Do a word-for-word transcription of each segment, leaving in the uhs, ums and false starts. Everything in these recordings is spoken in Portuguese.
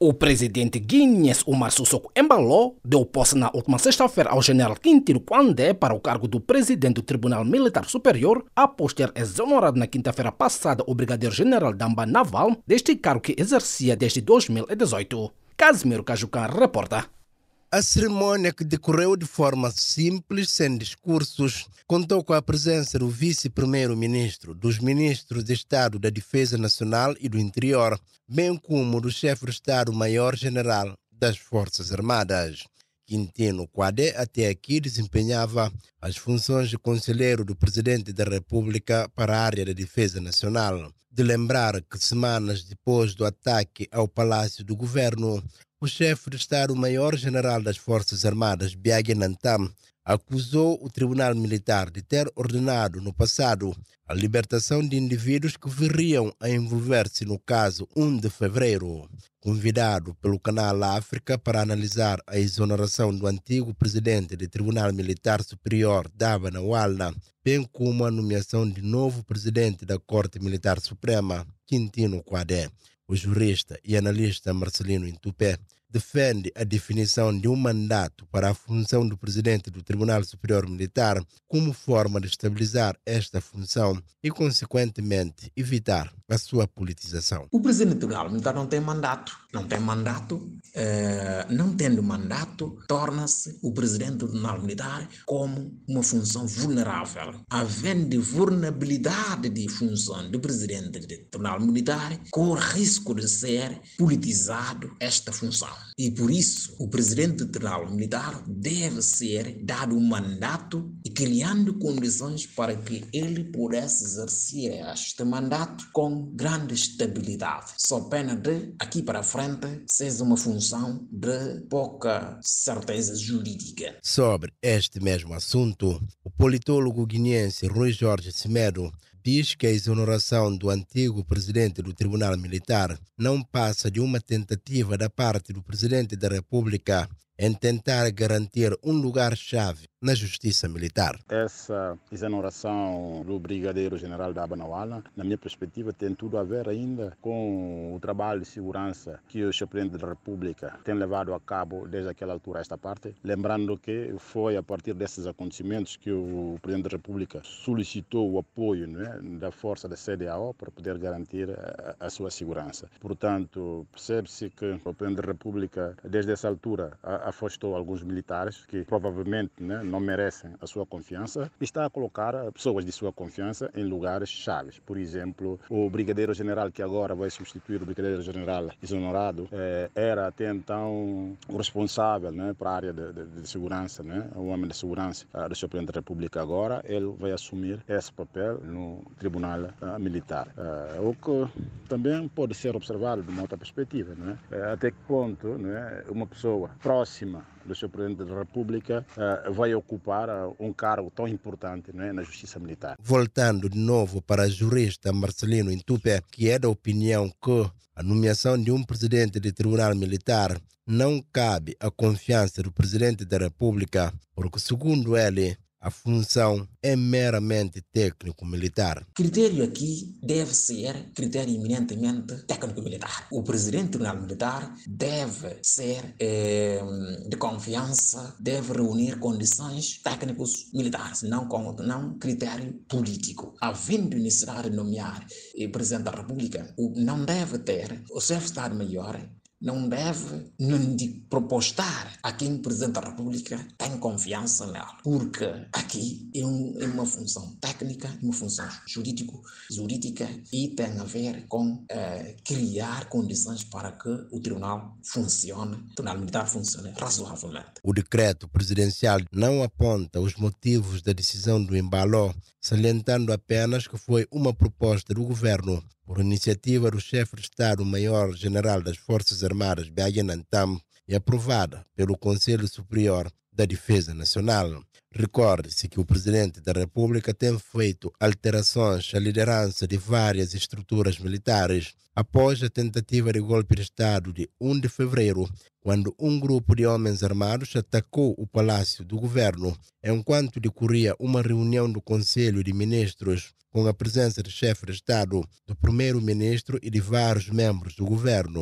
O presidente guineense Umaro Sissoko Embalo deu posse na última sexta-feira ao general Quintino Quandé para o cargo do presidente do Tribunal Militar Superior, após ter exonerado na quinta-feira passada o brigadeiro-general Damba Naval deste cargo que exercia desde dois mil e dezoito. Casimiro Cajucan reporta. A cerimônia, que decorreu de forma simples, sem discursos, contou com a presença do vice-primeiro-ministro, dos ministros de Estado da Defesa Nacional e do Interior, bem como do chefe de Estado-Maior-General das Forças Armadas. Quintino Quadé até aqui desempenhava as funções de conselheiro do Presidente da República para a área da Defesa Nacional. De lembrar que semanas depois do ataque ao Palácio do Governo, o chefe de Estado-Maior-General das Forças Armadas, Biagi Nantam, acusou o Tribunal Militar de ter ordenado no passado a libertação de indivíduos que viriam a envolver-se no caso um de fevereiro. Convidado pelo Canal África para analisar a exoneração do antigo presidente do Tribunal Militar Superior, Daba Nawalna, bem como a nomeação de novo presidente da Corte Militar Suprema, Quintino Quadé, o jurista e analista Marcelino Intupé defende a definição de um mandato para a função do presidente do Tribunal Superior Militar como forma de estabilizar esta função e, consequentemente, evitar a sua politização. O presidente do Tribunal Militar não tem mandato. Não tem mandato. Eh, não tendo mandato, torna-se o presidente do Tribunal Militar como uma função vulnerável. Havendo vulnerabilidade de função do presidente do Tribunal Militar, corre risco de ser politizado esta função. E por isso, o presidente do Tribunal Militar deve ser dado um mandato e criando condições para que ele pudesse exercer este mandato com grande estabilidade. Só pena de, aqui para frente, seja uma função de pouca certeza jurídica. Sobre este mesmo assunto, o politólogo guineense Rui Jorge Semedo diz que a exoneração do antigo presidente do Tribunal Militar não passa de uma tentativa da parte do presidente da República em tentar garantir um lugar-chave na justiça militar. Essa exoneração do brigadeiro-general Daba Nawalna, na minha perspectiva, tem tudo a ver ainda com o trabalho de segurança que o presidente da República tem levado a cabo desde aquela altura a esta parte. Lembrando que foi a partir desses acontecimentos que o presidente da República solicitou o apoio, não é, da força da C D A O para poder garantir a, a sua segurança. Portanto, percebe-se que o presidente da República, desde essa altura, a, afastou alguns militares que provavelmente, né, não merecem a sua confiança e está a colocar pessoas de sua confiança em lugares chaves. Por exemplo, o brigadeiro-general que agora vai substituir o brigadeiro-general exonerado eh, era até então o responsável, né, para a área de, de, de segurança, né, o homem de segurança uh, do presidente da República. Agora ele vai assumir esse papel no Tribunal uh, Militar. Uh, o que também pode ser observado de uma outra perspectiva, né, uh, até que ponto, né, uma pessoa próxima do seu presidente da República uh, vai ocupar uh, um cargo tão importante, né, na justiça militar. Voltando de novo para a jurista Marcelino Intupé, que é da opinião que a nomeação de um presidente do Tribunal Militar não cabe à confiança do presidente da República, porque, segundo ele, a função é meramente técnico-militar. O critério aqui deve ser critério eminentemente técnico-militar. O presidente do Tribunal Militar deve ser eh, de confiança, deve reunir condições técnicos militares, não, com, não critério político. Havendo necessidade de nomear o presidente da República, não deve ter o chefe de Estado-Maior, não deve não de propostar a quem o Presidente da República tem confiança nela, porque aqui é, um, é uma função técnica, uma função jurídico, jurídica e tem a ver com eh, criar condições para que o Tribunal funcione, o Tribunal Militar funcione razoavelmente. O decreto presidencial não aponta os motivos da decisão do Embalo, salientando apenas que foi uma proposta do governo por iniciativa do chefe de Estado-Maior-General das Forças Armadas, Biagi Nantam, e aprovada pelo Conselho Superior da Defesa Nacional. Recorde-se que o Presidente da República tem feito alterações à liderança de várias estruturas militares após a tentativa de golpe de Estado de um de fevereiro, quando um grupo de homens armados atacou o Palácio do Governo, enquanto decorria uma reunião do Conselho de Ministros com a presença do chefe de Estado, do primeiro-ministro e de vários membros do governo.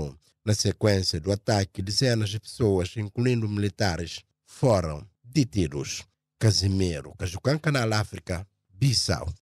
Na sequência do ataque, dezenas de pessoas, incluindo militares, foram detidos. Casimiro Cajucan, Canal África, Bissau.